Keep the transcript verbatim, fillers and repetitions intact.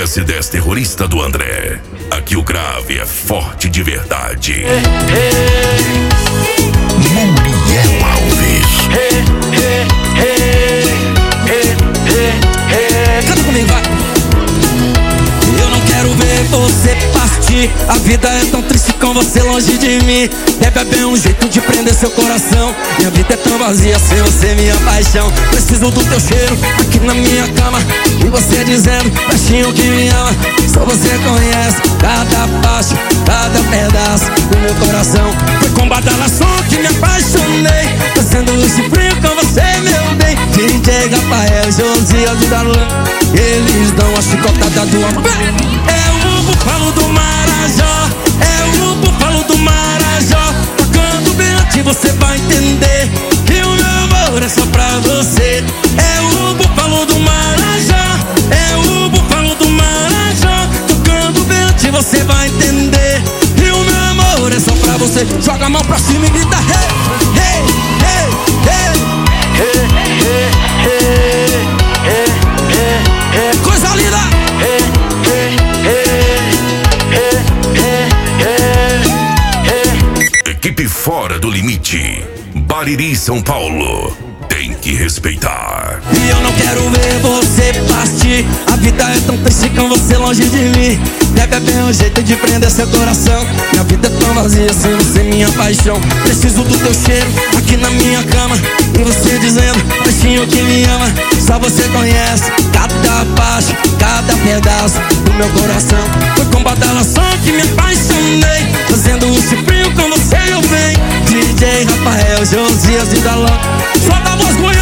S dez terrorista do André. Aqui o grave é forte de verdade. Muriel Alves. Canta comigo, vai. Eu não quero ver você partir. A vida é tão triste com você longe de mim. Deve haver um jeito de prender seu coração. Minha vida é tão vazia sem você, minha paixão. Preciso do teu cheiro aqui na minha cama. E você dizendo, baixinho, que me ama. Só você conhece cada passo, cada pedaço do meu coração. Foi com badalação que me apaixonei. Fazendo esse frio com você, meu bem. D J Rafael, Josias e Darlan, eles dão a chicotada do amor. É o búfalo do Marajó, é o búfalo do Marajó. Tocando bem alto você vai entender que o meu amor é só pra você. É o búfalo do Marajó, é o búfalo do Marajó. Tocando bem alto você vai entender que o meu amor é só pra você. Joga a mão pra cima e grita hey, hey, hey, hey. Hey, hey, hey, hey, hey, hey. Coisa linda! Hey, hey, hey, hey, hey, hey. Equipe Fora do Limite. Bariri, São Paulo. Tem que respeitar. E eu não quero ver você partir. A vida é tão triste com você longe de mim. Deve haver um jeito de prender seu coração. Minha vida é tão vazia sem você, minha paixão. Preciso do teu cheiro aqui na minha cama. E você dizendo, baixinho, que me ama. Só você conhece cada passo, cada pedaço do meu coração. Foi com badalação que me apaixonei. Fazendo esse frio com você eu venho. D J Rafael, Josias e Darlan. Solta a voz,